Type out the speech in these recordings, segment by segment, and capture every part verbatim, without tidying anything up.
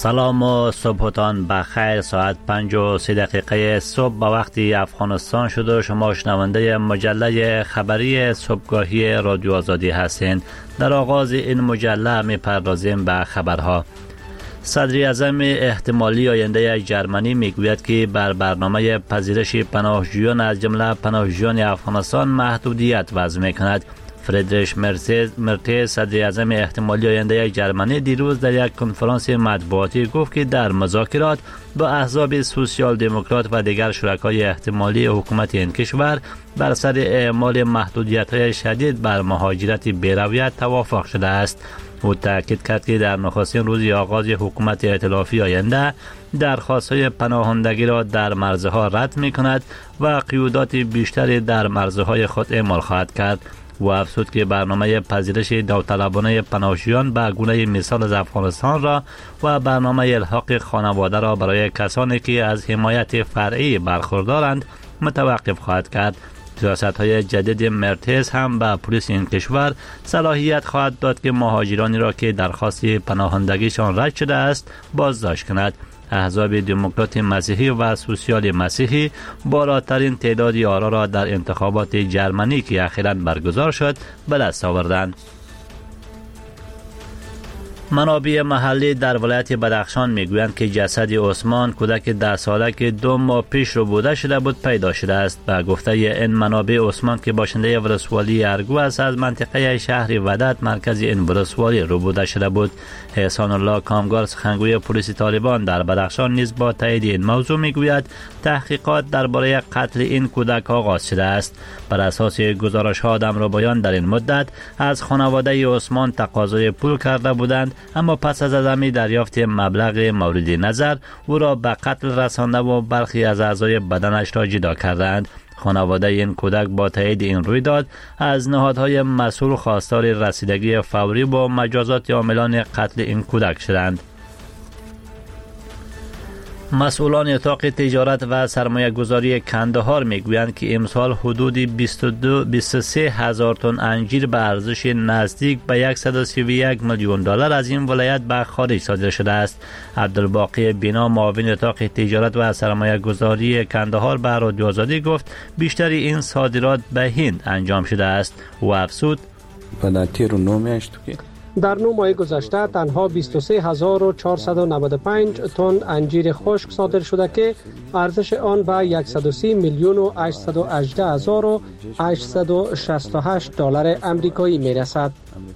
سلام و صبحتان بخیر. ساعت پنج و سی دقیقه صبح به وقت افغانستان شد و شما شنونده مجله خبری صبحگاهی رادیو آزادی هستین. در آغاز این مجله می‌پردازیم به خبرها. صدر اعظم احتمالی آینده جرمنی میگوید که بر برنامه پذیرش پناهجویان از جمله پناهجویان افغانستان محدودیت وضع می‌کند. فریدریش مرتز صدر اعظم احتمالی آینده جرمنی دیروز در یک کنفرانس مطبوعاتی گفت که در مذاکرات با احزاب سوسیال دموکرات و دیگر شرکای احتمالی حکومت این کشور بر سر اعمال محدودیت‌های شدید بر مهاجرت بی‌رویت توافق شده است. او تاکید کرد که در نخستین روز آغاز حکومت ائتلافی آینده درخواست‌های پناهندگی را در مرزها رد می‌کند و قیودات بیشتری در مرزهای خود اعمال خواهد کرد. و افزود که برنامه پذیرش داوطلبانه پناهجویان به گونه مثال از افغانستان را و برنامه الحاق خانواده را برای کسانی که از حمایت فرعی برخوردارند متوقف خواهد کرد. سیاست‌های جدید مرتز هم به پلیس این کشور صلاحیت خواهد داد که مهاجرانی را که درخواست پناهندگیشان رد شده است بازداشت کند. احزاب دموکرات مسیحی و سوسیال مسیحی بالاترین تعداد آرا را در انتخابات جرمنی که اخیراً برگزار شد به دست آوردند. منابع محلی در ولایت بدخشان میگویند که جسد عثمان کودک ده ساله که دو ماه پیش رو بوده شده بود پیدا شده است. به گفته این منابع عثمان که باشنده ولسوالی ارگو است از منطقه شهر ودت مرکز این ولسوالی رو بوده شده بود. احسان الله کامگار سخنگوی پلیس طالبان در بدخشان نیز با تایید این موضوع میگوید تحقیقات درباره قتل این کودک آغاز شده است. بر اساس گزارش ها آدمربایان در این مدت از خانواده عثمان تقاضای پول کرده بودند، اما پس از عدم دریافت مبلغ مورد نظر او را به قتل رسانده و برخی از اعضای بدنش را جدا کردند. خانواده این کودک با تایید این رویداد از نهادهای مسئول خواستار رسیدگی فوری با مجازات عاملان قتل این کودک شدند. مسئولان اتاق تجارت و سرمایه گذاری کندهار میگویند که امسال حدود بیست و دو بیست و سه هزار تن انجیر به ارزش نزدیک به صد و سی و یک میلیون دلار از این ولایت به خارج صادر شده است. عبدالباقی بینا معاون اتاق تجارت و سرمایه گذاری کندهار به رادیو آزادی گفت بیشتر این صادرات به هند انجام شده است. و افزود در نه ماه گذشته تنها بیست و سه هزار و چهارصد و نود و پنج تن انجیر خشک صادر شده که ارزش آن به صد و سی میلیون و هشتصد و هجده هزار و هشتصد و شصت و هشت دلار آمریکایی میرسد.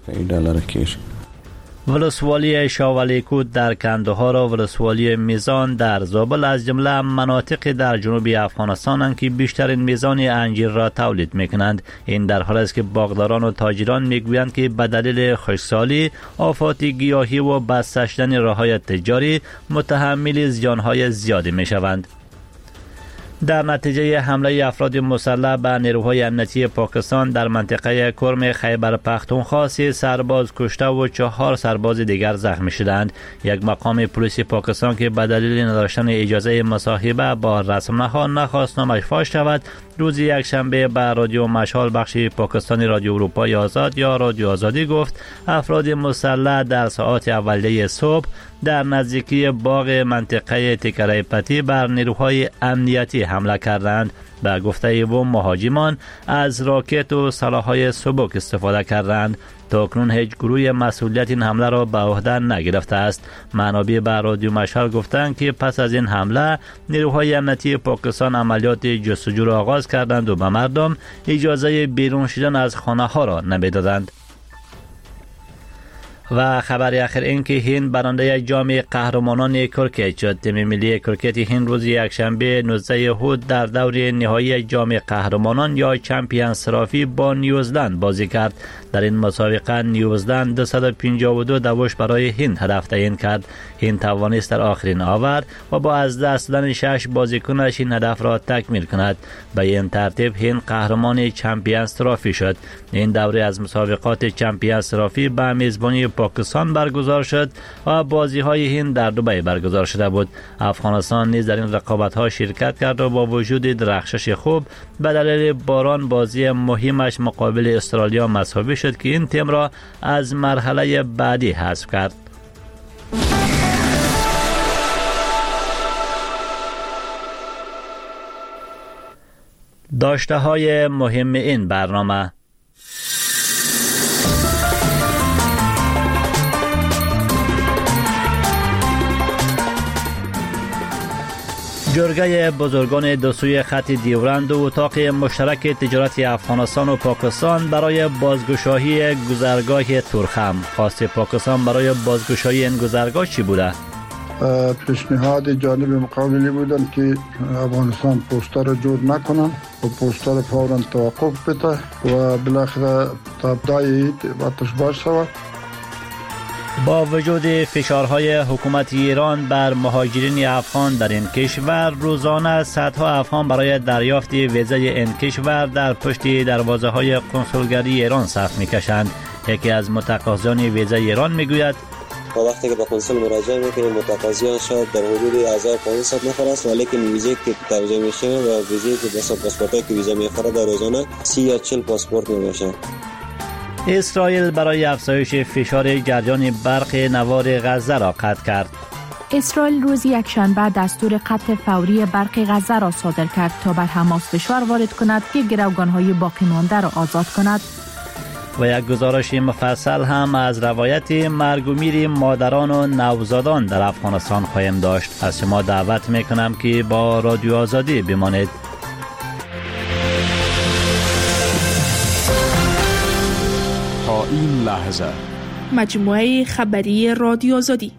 ولسوالی شاولیکوت در کندهار و ولسوالی میزان در زابل از جمله مناطق در جنوب افغانستان که بیشترین میزان انجیر را تولید میکنند. این در حالی است که باغداران و تاجران میگویند که به دلیل خشکسالی، آفات گیاهی و بسته شدن راههای تجاری متحمل زیانهای زیادی میشوند. در نتیجه حمله افراد مسلح به نیروهای امنیتی پاکستان در منطقه کرم خیبر پختونخوا سه سرباز کشته و چهار سرباز دیگر زخمی شدند. یک مقام پلیس پاکستان که به دلیل نداشتن اجازه مصاحبه با رسانه‌ها نخواست نامش فاش شود، روز یک شنبه به رادیو مشال بخش پاکستانی رادیو اروپای آزاد یا رادیو آزادی گفت افراد مسلح در ساعات اولیه صبح در نزدیکی باغ منطقه تکره پتی بر نیروهای امنیتی حمله کردند. به گفته او مهاجمان از راکت و سلاح‌های سبک استفاده کردند. تا اکنون هیچ گروه مسئولیت این حمله را به عهده نگرفته است. منابع به رادیو مشال گفتند که پس از این حمله نیروهای امنیتی پاکستان عملیات جستجو را آغاز کردند و به مردم اجازه بیرون شدن از خانه ها را نمیدادند. و خبر اخیر این که هند برنده جام قهرمانان کرکت شد. تیم ملی کرکت هند روز یکشنبه نوزده هود در دور نهایی جام قهرمانان یا چمپیونز ترافی با نیوزلند بازی کرد. در این مسابقه نیوزلند دویست و پنجاه و دو دوش برای هند هدف تعیین کرد. هند توانست در آخرین آور و با از دست دادن شش بازیکنش این هدف را تکمیل کند. به این ترتیب هند قهرمان چمپیونز ترافی شد. این دوره از مسابقات چمپیونز ترافی به میزبانی پاکستان برگزار شد و بازی های هند در دبی برگزار شده بود. افغانستان نیز در این رقابت ها شرکت کرد و با وجود درخشش خوب به دلیل باران بازی مهمش مقابل استرالیا مساوی شد که این تیم را از مرحله بعدی حذف کرد. داشته های مهم این برنامه: جرگه بزرگان دو سوی خط دیورند و اتاق مشترک تجارت افغانستان و پاکستان برای بازگشایی گذرگاه تورخم. خواست پاکستان برای بازگشایی این گذرگاه چی بوده؟ پیشنهاد جانب مقابلی بودن که افغانستان پوستا را جور نکنن و پوستا را فوراً توقف بده و بالاخره تا ابتدای عید آتش باز شود. با وجود فشارهای حکومت ایران بر مهاجرین افغان در این کشور، روزانه صدها افغان برای دریافت ویزای این کشور در پشت دروازه های کنسولگری ایران صف میکشند. یکی از متقاضیان ویزای ایران میگوید با وقتی که به کنسول مراجعه میکنیم متقاضیان شاید در حدود هزار و پانصد نفر است، ولی که ویزای که ترجمه میشه و ویزای که بس پاسپورتی که ویزا میخوره در روزانه سی یا چهل پاسپورت میشه. اسرائیل برای افزایش فشار جریان برق نوار غزه را قطع کرد. اسرائیل روز یکشنبه دستور قطع فوری برق غزه را صادر کرد تا بر حماس فشار وارد کند که گروگان‌های باقی مانده را آزاد کند. و یک گزارش مفصل هم از روایت مرگ و میر مادران و نوزادان در افغانستان خواهیم داشت. از شما دعوت میکنم که با رادیو آزادی بمانید. تا این لحظه مجموعه خبری رادیو آزادی.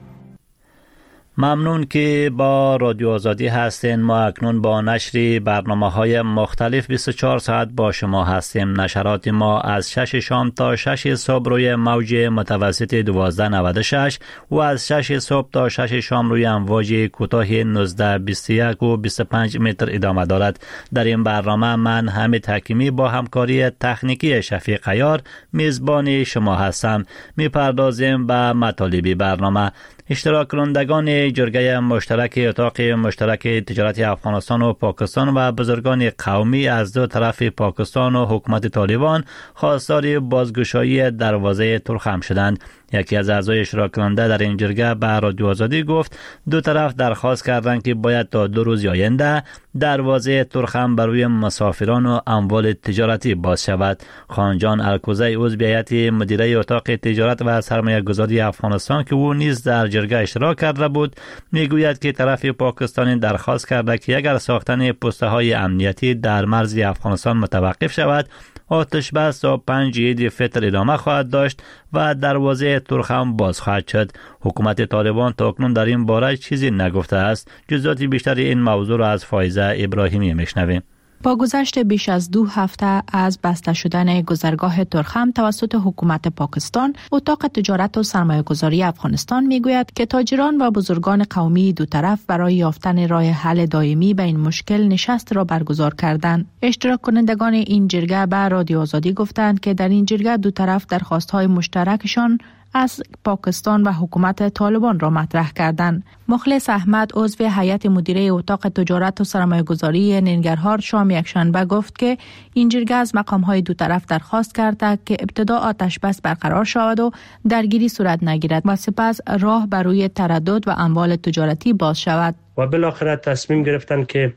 ممنون که با رادیو آزادی هستین. ما اکنون با نشر برنامه‌های مختلف بیست و چهار ساعت با شما هستیم. نشرات ما از شش شام تا شش صبح روی موج متوسط دوازده نود و شش و از شش صبح تا شش شام روی امواج کوتاه نوزده بیست و یک و بیست و پنج متر ادامه دارد. در این برنامه من حمید حکیمی با همکاری تکنیکی شفیق عیار میزبان شما هستم. میپردازیم به مطالب برنامه. اشتراک کنندگان جرگه مشترک اتاق مشترک تجارت افغانستان و پاکستان و بزرگان قومی از دو طرف پاکستان و حکومت طالبان خواستار بازگشایی دروازه تورخم شدند. یکی از اعضای اشتراک کننده در این جرگه به رادیو آزادی گفت دو طرف درخواست کردند که باید تا دو روز آینده دروازه تورخم برای مسافران و اموال تجارتی باز شود. خانجان الکوزی عضو هیئت مدیره اتاق تجارت و سرمایه گذاری افغانستان که او نیز در جرگه اشتراک کرده بود میگوید که طرف پاکستانی درخواست کرده که اگر ساختن پسته های امنیتی در مرز افغانستان متوقف شود آتش بس تا پنج عید فطر ادامه خواهد داشت و دروازه تورخم باز خواهد شد. حکومت طالبان تا اکنون در این باره چیزی نگفته است. جزئیات بیشتر این موضوع را از فایزه ابراهیمی میشنویم. با گذشت بیش از دو هفته از بسته شدن گذرگاه تورخم توسط حکومت پاکستان، اتاق تجارت و سرمایه گذاری افغانستان میگوید که تاجران و بزرگان قومی دو طرف برای یافتن راه حل دائمی به این مشکل نشست را برگزار کردند. اشتراک کنندگان این جرگه به رادیو آزادی گفتند که در این جرگه دو طرف درخواست‌های مشترکشان از پاکستان و حکومت طالبان را مطرح کردند. مخلص احمد عضو هیئت مدیره اتاق تجارت و سرمایه گذاری ننگرهار شام یکشنبه گفت که این جرگه از مقام‌های دو طرف درخواست کرده که ابتدا آتش بس برقرار شود و درگیری صورت نگیرد و سپس راه برای تردد و اموال تجارتی باز شود. و بالاخره تصمیم گرفتند که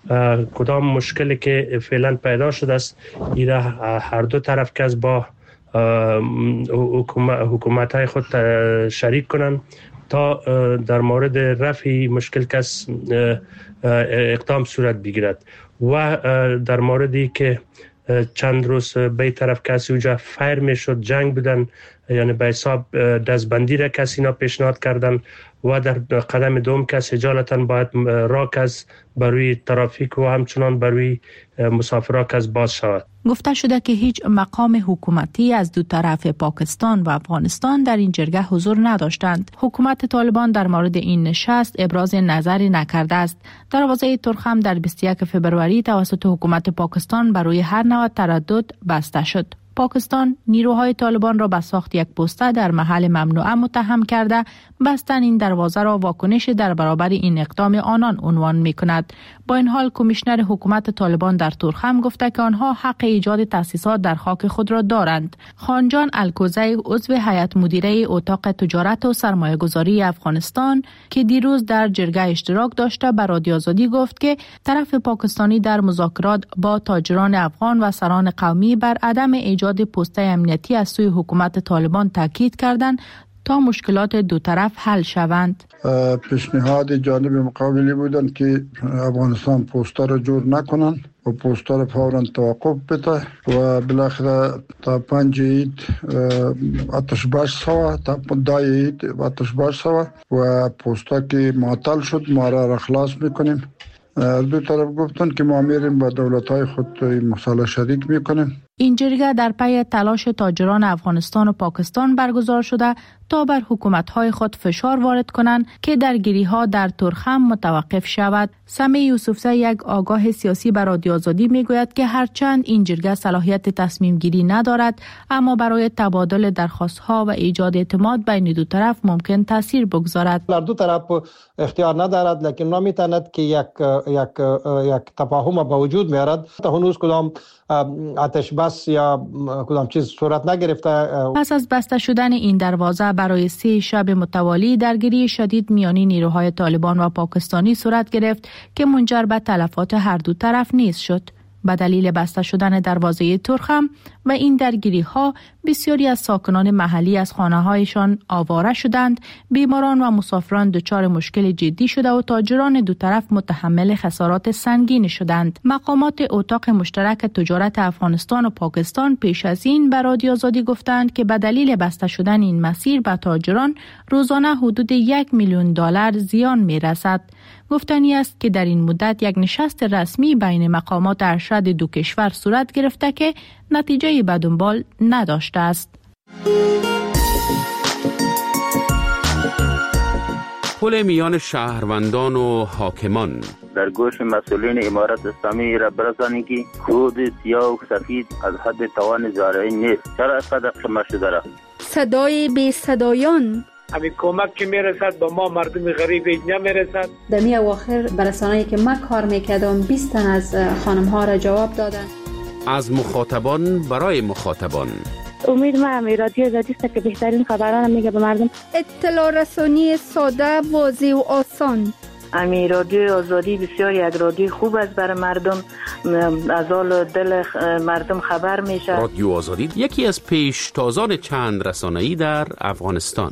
کدام مشکلی که فعلا پیدا شده است ایره هر دو طرف که از با حکومت های خود شریک کنند تا در مورد رفع مشکل کس اقدام صورت بگیرد و در موردی که چند روز به طرف کسی اوجا فایر می شد جنگ بودن، یعنی به حساب دستبندی را کسی اینا پیشنهاد کردن و در قدم دوم کس اجالتا باید راکز بروی ترافیک و همچنان بروی مسافرات از باز شود. گفته شده که هیچ مقام حکومتی از دو طرف پاکستان و افغانستان در این جرگه حضور نداشتند. حکومت طالبان در مورد این نشست ابراز نظری نکرده است. دروازه تورخم در بیست و یک فوریه توسط حکومت پاکستان برای هر نوع تردد بسته شد. پاکستان نیروهای طالبان را به ساخت یک پسته در محل ممنوعه متهم کرده بستن این دروازه را واکنش در برابر این اقدام آنان عنوان می کند. با این حال کمیشنر حکومت طالبان در تورخم گفته که آنها حق ایجاد تأسیسات در خاک خود را دارند. خانجان الکوزی عضو هیئت مدیره اتاق تجارت و سرمایه گذاری افغانستان که دیروز در جرگه اشتراک داشته به رادیو آزادی گفت که طرف پاکستانی در مذاکرات با تاجران افغان و سران قومی بر عدم ایجاد پوسته امنیتی از سوی حکومت طالبان تاکید کردند تا مشکلات دو طرف حل شوند. پیشنهاد جانب مقابلی بودند که افغانستان پوسته را جور نکنند و پوسته را فوراً توقف بده و بالاخره تا پنج عید آتش بس شود، تا دای عید آتش بس شود و پوسته که معطل شد ما را خلاص میکنیم. دو طرف گفتند که ما میریم با دولت‌های خود مسئله شریک میکنیم. این جرگه در پی تلاش تاجران افغانستان و پاکستان برگزار شده تا بر حکومت‌های خود فشار وارد کنند که درگیری‌ها در تورخم متوقف شود. سمی یوسفزی یک آگاه سیاسی بر رادیو آزادی میگوید که هرچند این جرگه صلاحیت تصمیم گیری ندارد اما برای تبادل درخواست‌ها و ایجاد اعتماد بین دو طرف ممکن تاثیر بگذارد. در دو طرف اختیار ندارد لکن نمیتواند که یک یک یک تفاهم به وجود میارد. تا هنوز کدام آتش بس یا کدام چیز صورت نگرفته. پس از بسته شدن این دروازه برای سه شب متوالی درگیری شدید میان نیروهای طالبان و پاکستانی صورت گرفت که منجر به تلفات هر دو طرف نیز شد. به دلیل بسته شدن دروازه تورخم و این درگیری ها بسیاری از ساکنان محلی از خانه هایشان آواره شدند، بیماران و مسافران دچار مشکل جدی شده و تاجران دو طرف متحمل خسارات سنگین شدند. مقامات اتاق مشترک تجارت افغانستان و پاکستان پیش از این به رادیو آزادی گفتند که به دلیل بسته شدن این مسیر به تاجران روزانه حدود یک میلیون دلار زیان می رسد. گفتنی است که در این مدت یک نشست رسمی بین مقامات ارشد دو کشور صورت گرفته که نتیجه به دنبال نداشته است. پل میان شهروندان و حاکمان در گوش مسئولین امارت اسلامی را برسانی که خود سیاه و سفید از حد توان زارعی نیست. چرا اینقدر خمه شده را؟ صدای بی صدایان همین کمک که میرسد با ما مردم غریب نمیرسد. در می اواخر برسانه‌ای که من کار میکردم بیست تن از خانم ها را جواب دادن. از مخاطبان برای مخاطبان. امید من امی رادیو آزادی است که بهترین خبران میگه به مردم. اطلاع رسانی ساده، واضح و آسان. امی رادیو آزادی بسیار یک رادیو خوب است برای مردم، از حال دل مردم خبر میشه. رادیو آزادی یکی از پیشتازان چند رسانه‌ای در افغانستان.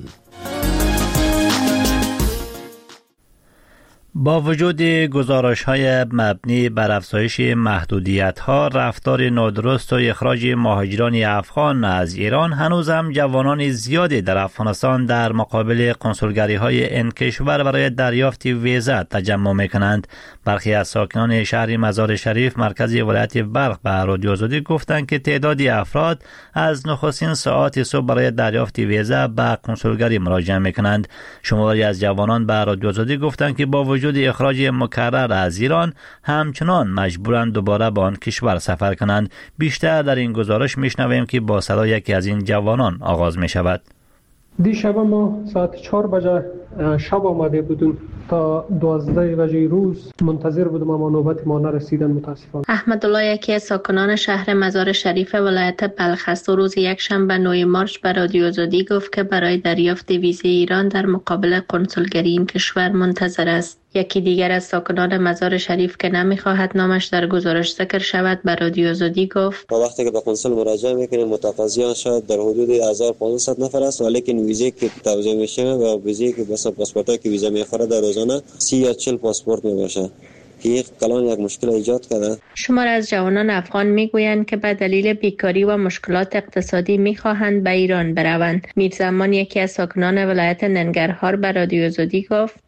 با وجود گزارش‌های مبنی بر افزایش محدودیت‌ها، رفتار نادرست و اخراج مهاجران افغان از ایران، هنوز هم جوانان زیادی در افغانستان در مقابل کنسولگری‌های این کشور برای دریافت ویزا تجمع می‌کنند. برخی از ساکنان شهر مزار شریف مرکز ولایت بلخ به رادیو آزادی گفتند که تعدادی افراد از نخستین ساعات صبح برای دریافت ویزا به کنسولگری مراجعه می‌کنند. شماری از جوانان به رادیو آزادی گفتند که با وجود اخراج مکرر از ایران همچنان مجبورند دوباره به آن کشور سفر کنند. بیشتر در این گزارش میشنویم که با صدای یکی از این جوانان آغاز می شود. دیشب ما ساعت چهار بجه شب آمده بودیم تا دوازده بجه روز منتظر بودم اما نوبت ما نرسیدن متاسفانه. احمد الله یکی از ساکنان شهر مزار شریف ولایت بلخ است و روز یک شنبه نه مارس به رادیو آزادی گفت که برای دریافت ویزای ایران در مقابل کنسولگری این کشور منتظر است. یکی دیگر از ساکنان مزار شریف که نمیخواهد نامش در گزارش ذکر شود به رادیو آزادی گفت تا وقتی که به کنسول مراجعه میکنیم متقاضیان شاید در حدود هزار و پانصد نفر است، ولی که ویزه که توزیع میشه و ویزه که واسه پاسپورت که ویزا میخوره در روزانه سی یا چهل پاسپورت میباشه که یک کلان یک مشکل ایجاد کرده. شمار از جوانان افغان میگویند که به دلیل بیکاری و مشکلات اقتصادی میخواهند به ایران بروند. میرزمان یکی از ساکنان ولایت ننگرهار به رادیو آزادی گفت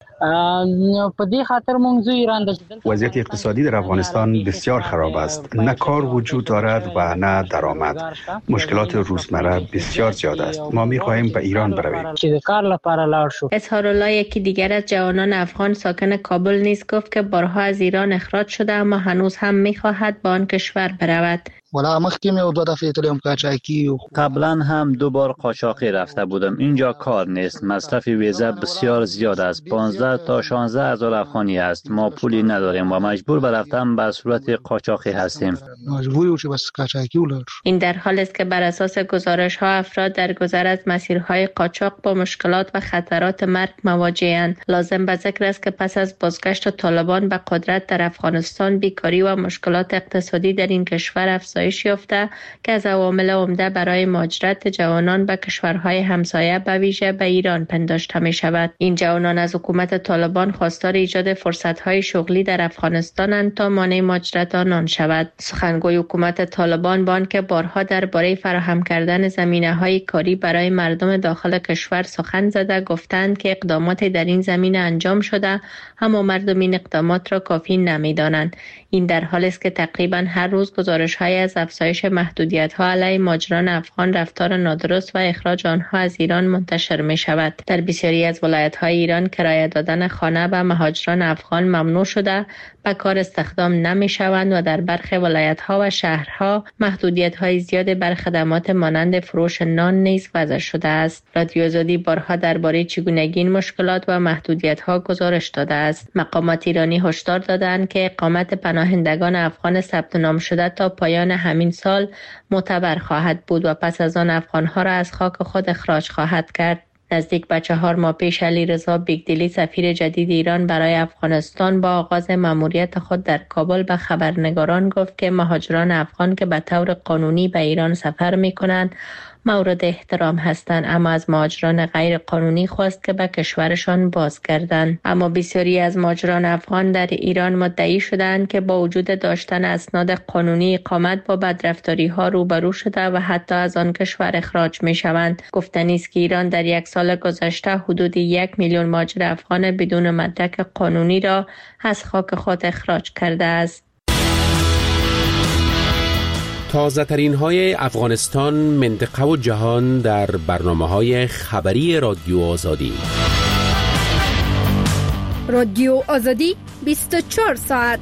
وضعیت اقتصادی در افغانستان بسیار خراب است. نه کار وجود دارد و نه درآمد. مشکلات روزمره بسیار زیاد است. ما می‌خواهیم به ایران برویم. اظهارالله یکی دیگر از جوانان افغان ساکن کابل نیز گفت که بارها از ایران اخراج شده اما هنوز هم می‌خواهد به آن کشور برود. ولا مخکې مې دو دفعې تلم قاچاقی. قبلا هم دو بار قاچاقی رفته بودم. اینجا کار نیست. مصرف ویزا بسیار زیاد است. پانزده تا شانزده هزار افغانی است. ما پولی نداریم و مجبور به رفتن به صورت قاچاقی هستیم. مجبوری چې بس قاچاقی ولر. این در حالی است که بر اساس گزارش ها افراد در گذر از مسیرهای قاچاق با مشکلات و خطرات مرگ مواجه‌اند. لازم به ذکر است که پس از بازگشت طالبان به قدرت در افغانستان، بیکاری و مشکلات اقتصادی در این کشور افزایش یافته که از عوامل عمده برای مهاجرت جوانان به کشورهای همسایه به ویژه به ایران پنداشته می شود. این جوانان از حکومت طالبان خواستار ایجاد فرصت‌های شغلی در افغانستانند تا مانع مهاجرت آنان شود. سخنگوی حکومت طالبان با آنکه بارها درباره فراهم کردن زمینه‌های کاری برای مردم داخل کشور سخن زده، گفتند که اقدامات در این زمینه انجام شده، اما مردم این اقدامات را کافی نمی‌دانند. این در حالی است که تقریبا هر روز گزارش‌های از افزایش محدودیت‌ها علیه مهاجران افغان، رفتار نادرست و اخراج آنها از ایران منتشر می‌شود. در بسیاری از ولایت‌های ایران کرایه دادن خانه به مهاجران افغان ممنوع شده، به کار استخدام نمی‌شوند و در برخی ولایت‌ها و شهرها محدودیت‌های زیاد بر خدمات مانند فروش نان نیز وضع شده است. رادیو آزادی بارها درباره چگونگی این مشکلات و محدودیت‌ها گزارش داده است. مقامات ایرانی هشدار دادند که اقامت پناهندگان افغان ثبت نام شده تا پایان همین سال معتبر خواهد بود و پس از آن افغان‌ها را از خاک خود اخراج خواهد کرد. نزدیک به چهار ماه پیش علیرضا بیگدلی سفیر جدید ایران برای افغانستان با آغاز مأموریت خود در کابل به خبرنگاران گفت که مهاجران افغان که به طور قانونی به ایران سفر می‌کنند مورد احترام هستند، اما از مهاجران غیر قانونی خواست که به کشورشان بازگردند. اما بسیاری از مهاجران افغان در ایران مدعی شدند که با وجود داشتن اسناد قانونی اقامت با بدرفتاری ها روبرو شده و حتی از آن کشور اخراج می شوند. گفتنی است که ایران در یک سال گذشته حدود یک میلیون مهاجر افغان بدون مدرک قانونی را از خاک خود اخراج کرده است. تازه ترین های افغانستان، منطقه و جهان در برنامه های خبری رادیو آزادی. رادیو آزادی بیست و چهار ساعت.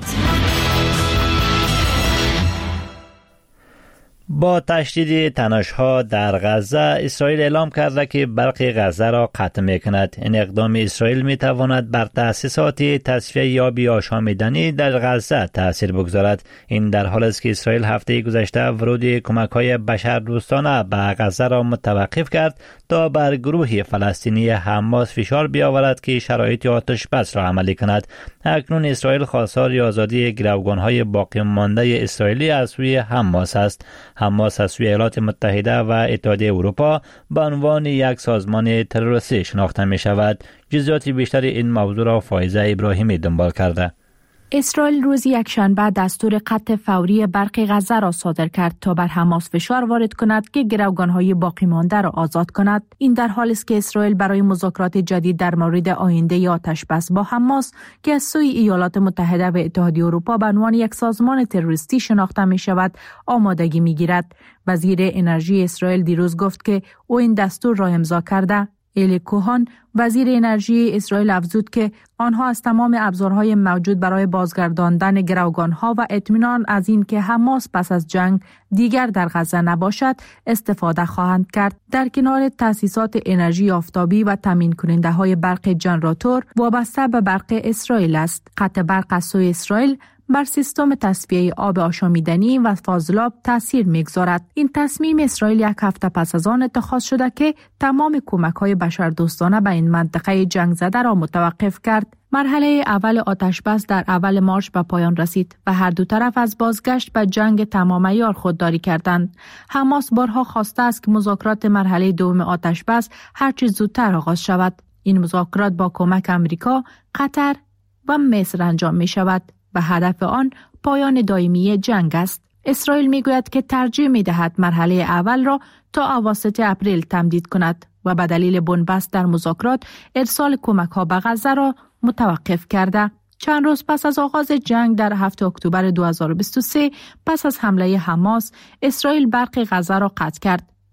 با تشدید تنش‌ها در غزه، اسرائیل اعلام کرده که برق غزه را قطع می‌کند. این اقدام اسرائیل می‌تواند بر تأسیسات تصفیه یابی آشامیدنی در غزه تأثیر بگذارد. این در حالی است که اسرائیل هفته گذشته ورود کمک‌های بشردوستانه به غزه را متوقف کرد تا بر گروه فلسطینی حماس فشار بیاورد که شرایط آتش بس را عملی کند. اکنون اسرائیل خواستار آزادی گروگان‌های باقی مانده اسرائیلی از سوی حماس است. حماس از سوی ایالات متحده و اتحادیه اروپا به عنوان یک سازمان تروریستی شناخته می شود. جزئیات بیشتر این موضوع را فائزه ابراهیمی دنبال کرده. اسرائیل روز یکشنبه دستور قطع فوری برق غزه را صادر کرد تا بر حماس فشار وارد کند که گروگان‌های باقی مانده را آزاد کند. این در حالی است که اسرائیل برای مذاکرات جدید در مورد آینده آتش بس با حماس که از سوی ایالات متحده و اتحادیه اروپا به عنوان یک سازمان تروریستی شناخته می شود آمادگی می گیرد. وزیر انرژی اسرائیل دیروز گفت که او این دستور را امضا کرده. الی کوهان وزیر انرژی اسرائیل افزود که آنها از تمام ابزارهای موجود برای بازگرداندن گروگانها و اطمینان از این که حماس پس از جنگ دیگر در غزه نباشد استفاده خواهند کرد. در کنار تأسیسات انرژی آفتابی و تامین کننده های برق ژنراتور وابسته به برق اسرائیل است. قطع برق از سوی اسرائیل بر سیستم تصفیه آب آشامیدنی و فاضلاب تاثیر می‌گذارد. این تصمیم اسرائیل یک هفته پس از آن اتخاذ شده که تمام کمک‌های بشردوستانه به این منطقه جنگ زده را متوقف کرد. مرحله اول آتش بس در اول مارچ به پایان رسید و هر دو طرف از بازگشت به جنگ تمام عیار خودداری کردند. حماس بارها خواسته است که مذاکرات مرحله دوم آتش بس هر چه زودتر آغاز شود. این مذاکرات با کمک آمریکا، قطر و مصر انجام می شود و هدف آن پایان دائمی جنگ است. اسرائیل میگوید که ترجیح می‌دهد مرحله اول را تا اواسط اپریل تمدید کند و به دلیل بنبست در مذاکرات ارسال کمک‌ها به غزه را متوقف کرده. چند روز پس از آغاز جنگ در هفتم اکتبر دو هزار و بیست و سه پس از حمله حماس، اسرائیل برق غزه را قطع کرد.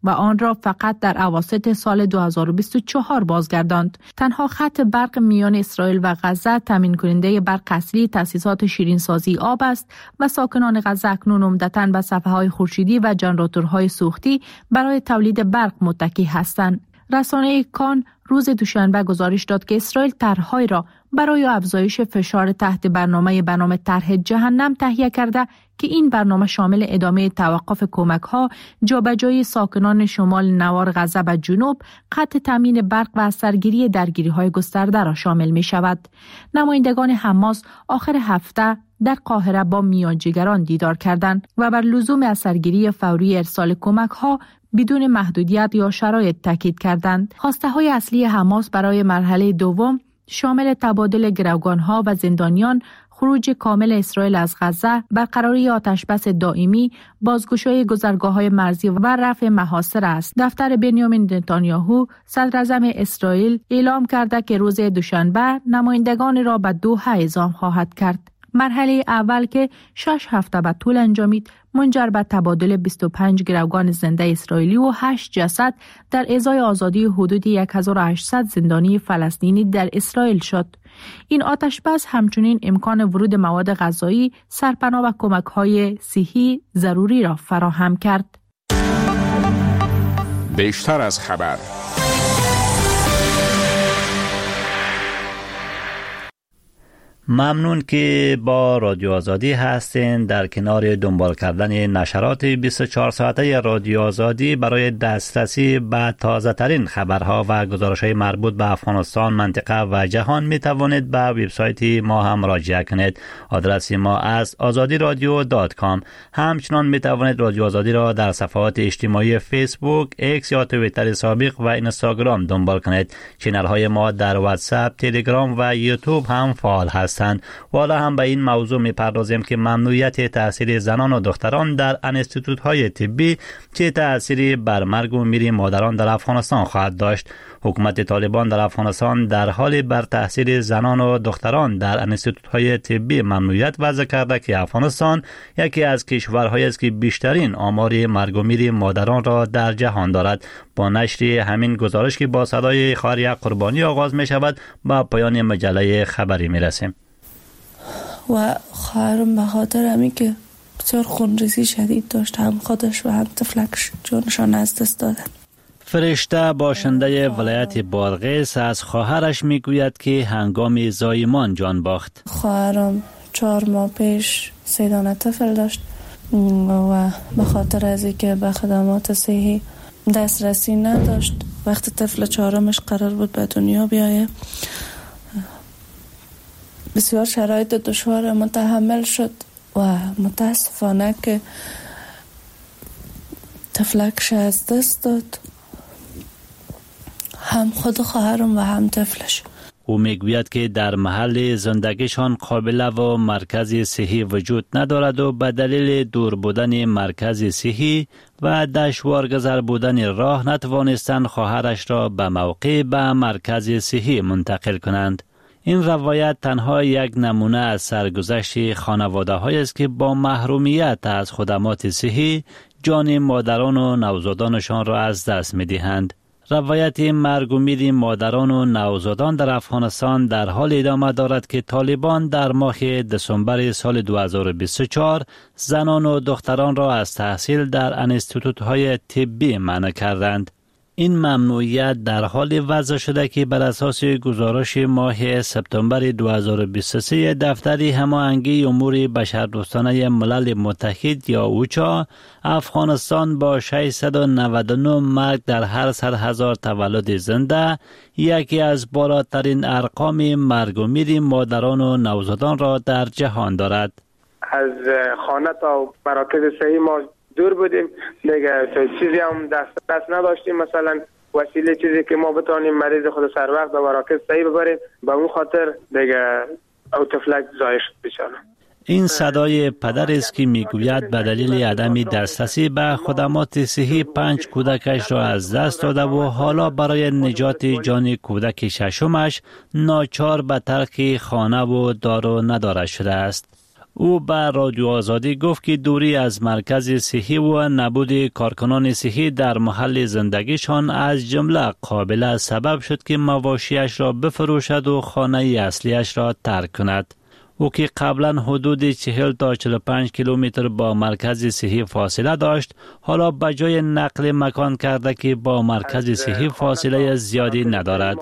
و آن را فقط در اواسط سال دو هزار و بیست و چهار بازگرداند. تنها خط برق میان اسرائیل و غزه تامین کننده برق اصلی تأسیسات شیرینسازی آب است و ساکنان غزه اکنون عمدتاً به صفحه‌های خورشیدی و ژنراتورهای سوختی برای تولید برق متکی هستند. رسانه کان روز دوشنبه گزارش داد که اسرائیل طرح‌هایی را برای افزایش فشار تحت برنامه به نام طرح جهنم تهیه کرده که این برنامه شامل ادامه توقف کمک‌ها، جابجایی ساکنان شمال نوار غزه به جنوب، قطع تامین برق و سرگیری درگیری‌های گسترده را شامل می‌شود. نمایندگان حماس آخر هفته در قاهره با میانجیگران دیدار کردند و بر لزوم سرگیری فوری ارسال کمک‌ها بدون محدودیت یا شرایط تاکید کردند. خواسته‌های اصلی حماس برای مرحله دوم شامل تبادل گروگان‌ها و زندانیان، خروج کامل اسرائیل از غزه، برقراری آتشبس دائمی، بازگشایی گذرگاه‌های مرزی و رفع محاصره است. دفتر بنیامین نتانیاهو صدراعظم اسرائیل اعلام کرده که روز دوشنبه نمایندگان را به دوحه اعزام خواهد کرد. مرحله اول که شش هفته به طول انجامید منجر به تبادل بیست و پنج گروگان زنده اسرائیلی و هشت جسد در ازای آزادی حدود هزار و هشتصد زندانی فلسطینی در اسرائیل شد. این آتشبس همچنین امکان ورود مواد غذایی، سرپناه و کمک‌های صحی ضروری را فراهم کرد. بیشتر از خبر. ممنون که با رادیو آزادی هستین. در کنار دنبال کردن نشرات بیست و چهار ساعته رادیو آزادی برای دسترسی به تازه ترین خبرها و گزارش های مربوط به افغانستان، منطقه و جهان می توانید به وبسایت ما هم مراجعه کنید. آدرس ما از آزادی رادیو دات کام. همچنان می توانید رادیو آزادی را در صفحات اجتماعی فیسبوک، ایکس یا توییتر سابق و اینستاگرام دنبال کنید. چینل های ما در واتساپ، تلگرام و یوتیوب هم فعال هستند. و حالا هم به این موضوع می‌پردازیم که ممنوعیت تحصیل زنان و دختران در انستیتوت‌های طبی چه تأثیری بر مرگ و میر مادران در افغانستان خواهد داشت. حکومت طالبان در افغانستان در حال بر تحصیل زنان و دختران در انستیتوت‌های طبی ممنوعیت وضع کرده که افغانستان یکی از کشورهایی است که بیشترین آمار مرگ و میر مادران را در جهان دارد. با نشر همین گزارش که با صدای خواهر قربانی آغاز می شود با پایان مجله خبری می رسیم. و خواهرم به خاطر همین که بسیار خونریزی شدید داشت، هم خودش و هم طفلکش جانشان از دست دادن. فرشته باشنده ولایت بادغیس از خواهرش میگوید که هنگام زایمان جان باخت. خواهرم چهار ماه پیش سه دانه طفل داشت و به خاطر از اینکه به خدمات صحی دسترسی نداشت، وقتی طفل چهارمش قرار بود به دنیا بیایه بسیار شرایط دشوار متحمل شد و متاسفانه که طفلکش از دست داد، هم خود خواهرم و هم طفلش. او میگوید که در محل زندگیشان قابله و مرکز صحی وجود ندارد و به دلیل دور بودن مرکز صحی و دشوارگذر بودن راه نتوانستند خواهرش را به موقع به مرکز صحی منتقل کنند. این روایت تنها یک نمونه از سرگذشت خانواده هایی است که با محرومیت از خدمات صحی جان مادران و نوزادانشان را از دست می دهند. روایت مرگ و میر مادران و نوزادان در افغانستان در حال ادامه دارد که طالبان در ماه دسامبر سال دو هزار و بیست و چهار زنان و دختران را از تحصیل در انستیتوت‌های طبی منع کردند. این ممنوعیت در حال وضع شده که بر اساس گزارش ماه سپتامبر دو هزار و بیست و سه دفتر هماهنگی امور بشردوستانه ملل متحد یا اوچا، افغانستان با ششصد و نود و نه مرگ در هر صد هزار تولد زنده یکی از بالاترین ارقام مرگ و میر مادران و نوزادان را در جهان دارد. از خانه تا مراکز صحی ما دور بودیم دیگه، چیزی هم دسترس نداشتیم، مثلا وسیله چیزی که ما بتونیم مریض خود سر وقت به مراکز صحی ببریم، به اون خاطر دیگه او طفلک ضایع شد بیچاره. این صدای پدر است که میگوید به دلیل عدم دسترسی به خدمات صحی پنج کودکش را از دست داده و حالا برای نجات جان کودک ششمش ناچار به ترک خانه و دار و نداره شده است. او به رادیو آزادی گفت که دوری از مرکز صحی و نبود کارکنان صحی در محل زندگیشان از جمله قابل سبب شد که مواشیش را بفروشد و خانه اصلیش را ترک کند. او که قبلا حدود چهل تا چهل و پنج کیلومتر با مرکز صحی فاصله داشت، حالا به جای نقل مکان کرده که با مرکز صحی فاصله زیادی ندارد.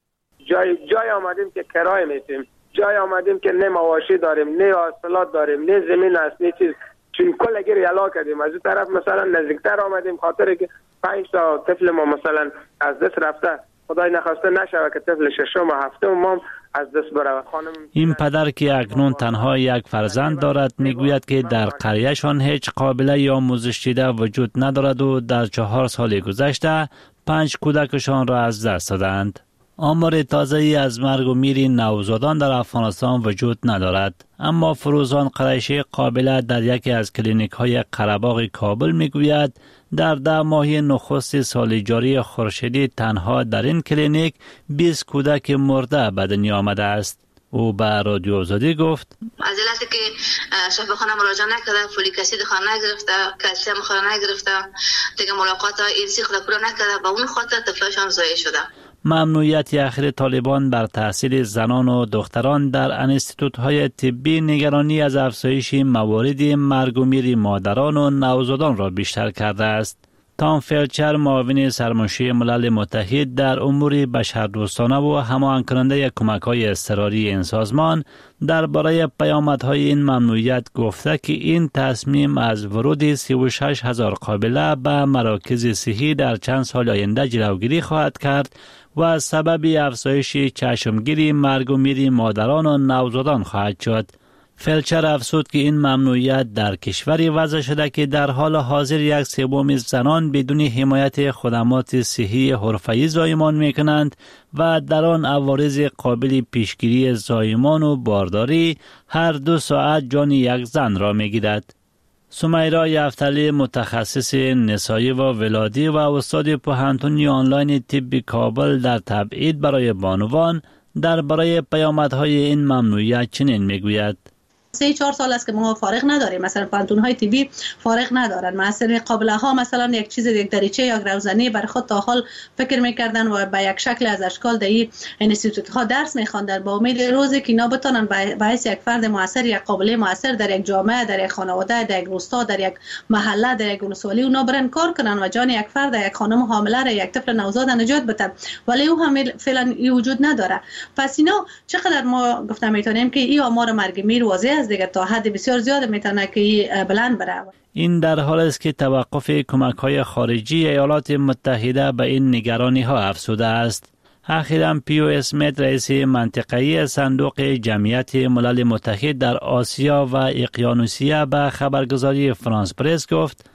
جای جای آمدیم که کرایه میتیم، جای آمدیم که نه مواشی داریم، نه حاصلات داریم، نه زمین است، نه چیز، چون کل اگر یلا کردیم. از این طرف مثلا نزدیکتر آمدیم خاطر که پنج تا طفل ما مثلا از دست رفته، خدای نخواسته نشود که طفل ششم و هفتم ما از دست بره. خانم این پدر که اکنون تنها یک فرزند دارد میگوید که در قریهشان هیچ قابله یا آموزش دیده وجود ندارد و در چهار سال گذشته پنج کودکشان را از دست دادند. آمار تازه‌ای از مرگ و میر نوزادان در افغانستان وجود ندارد، اما فروزان قریشی قابله در یکی از کلینیک های قره‌باغ کابل میگوید در ده ماهی نخست سال جاری خورشیدی تنها در این کلینیک بیست کودک مرده به دنیا آمده است. او به رادیو آزادی گفت از لحظه که شفاخانه مراجعه نکرده، فولیک اسید خود نگرفته، کلسیم خود نگرفته، دیگه ملاقات ایرسی خود پورا نکرده، با اون خاطر طفلشان ضایع شده. ممنوعیت اخیر طالبان بر تحصیل زنان و دختران در انستیتوت‌های طبی نگرانی از افزایش موارد مرگ و میر مادران و نوزادان را بیشتر کرده است. تام فلچر، معاون سرمنشی ملل متحد در امور بشردوستانه و هماهنگ کننده کمک‌های اضطراری این سازمان، درباره پیامدهای این ممنوعیت گفته که این تصمیم از ورود سی و شش هزار قابله به مراکز صحی در چند سال آینده جلوگیری خواهد کرد و سبب افزایش چشمگیری مرگ و میر مادران و نوزادان خواهد شد. فلچر افزود که این ممنوعیت در کشوری وضع شده که در حال حاضر یک سوم زنان بدون حمایت خدمات صحی حرفه‌ای زایمان می‌کنند و در آن عوارض قابل پیشگیری زایمان و بارداری هر دو ساعت جان یک زن را می‌گیرد. سمیرا یفتلی، متخصص نسایی و ولادی و استاد پوهنتون آنلاین طب کابل در تبعید برای بانوان، درباره پیامدهای این ممنوعیت چنین میگوید: سه چهار سال است که ما فارغ نداریم، مثلا پانتون های طبی فارغ ندارن، مثلا قابله ها مثلا یک چیز یک دریچه یا روزانه برای خود تا حال فکر میکردن و به یک شکل از اشکال در این انستیتوت ها درس میخواندن با امید روزی که اینا بتونن به حیث یک فرد موثر، یک قابله موثر در یک جامعه، در یک خانواده، در یک روستا، در یک محله، در یک ولسوالی اونا برن کار کنن و جان یک فرد، یک خانم حامله را، یک طفل نوزاد نجات بدن، ولی او هم فعلا این وجود نداره. پس اینا چقدر ما گفتم میتونیم که این آمار مرگ میر واضح دیگه تا حد بسیار زیاد میتونه که بلند بره. این در حال است که توقف کمک‌های خارجی ایالات متحده به این نگرانی ها افزوده است. اخیراً پیو اسمیت، رئیس منطقه‌ای صندوق جمعیت ملل متحد در آسیا و اقیانوسیه، به خبرگزاری فرانس پرس گفت: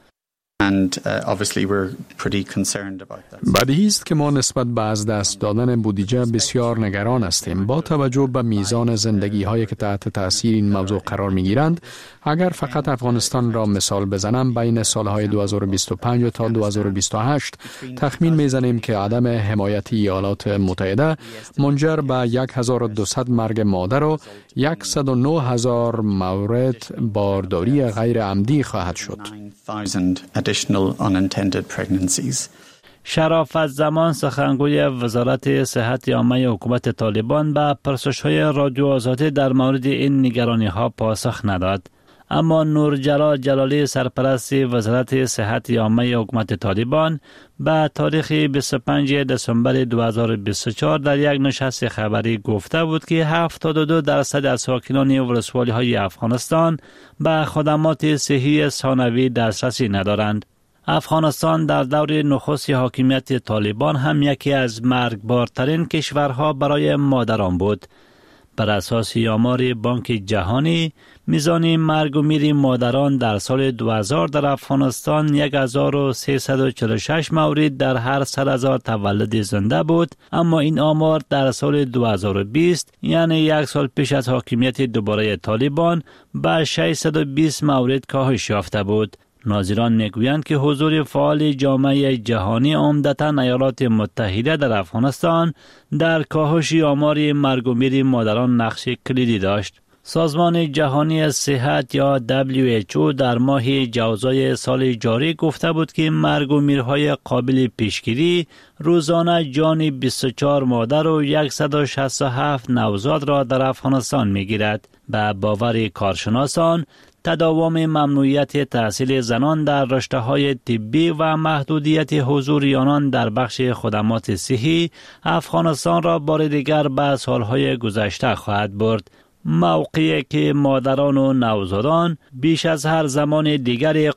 بدیهی است که ما نسبت به از دست دادن بودجه بسیار نگران هستیم. با توجه به میزان زندگی هایی که تحت تاثیر این موضوع قرار می گیرند، اگر فقط افغانستان را مثال بزنم، بین سالهای دو هزار و بیست و پنج تا دو هزار و بیست و هشت تخمین می زنیم که عدم حمایت ایالات متحده منجر به هزار و دویست مرگ مادر و صد و نه هزار مورد بارداری غیر عمدی خواهد شد. شرافت زمان، سخنگوی وزارت صحت عامه حکومت طالبان، به پرسش‌های رادیو آزادی در مورد این نگرانی‌ها پاسخ نداد. اما نور جلال جلالی، سرپرست وزارت صحت عامه حکومت طالبان، به تاریخ بیست و پنجم دسامبر دو هزار و بیست و چهار در یک نشست خبری گفته بود که هفتاد و دو درصد از ساکنان ولسوالی‌های افغانستان به خدمات صحی ثانوی دسترسی ندارند. افغانستان در دور نخست حاکمیت طالبان هم یکی از مرگبارترین کشورها برای مادران بود. بر اساس آمار بانک جهانی، میزان مرگ و میر مادران در سال دو هزار در افغانستان هزار و سیصد و چهل و شش مورد در هر صد هزار تولد زنده بود، اما این آمار در سال دو هزار و بیست، یعنی یک سال پیش از حاکمیت دوباره طالبان، به ششصد و بیست مورد کاهش یافته بود. ناظران میگویند که حضور فعال جامعه جهانی، عمدتاً ایالات متحده، در افغانستان در کاهش آمار مرگ و میر مادران نقش کلیدی داشت. سازمان جهانی صحت یا دبلیو اچ او در ماه جوزای سال جاری گفته بود که مرگ و میرهای قابل پیشگیری روزانه جان بیست و چهار مادر و صد و شصت و هفت نوزاد را در افغانستان میگیرد. به باور کارشناسان، تداوم ممنوعیت تحصیل زنان در رشته‌های طبی و محدودیت حضور آنان در بخش خدمات صحی افغانستان را بار دیگر به سالهای گذشته خواهد برد. موقعی که مادران و نوزادان بیش از هر زمان دیگری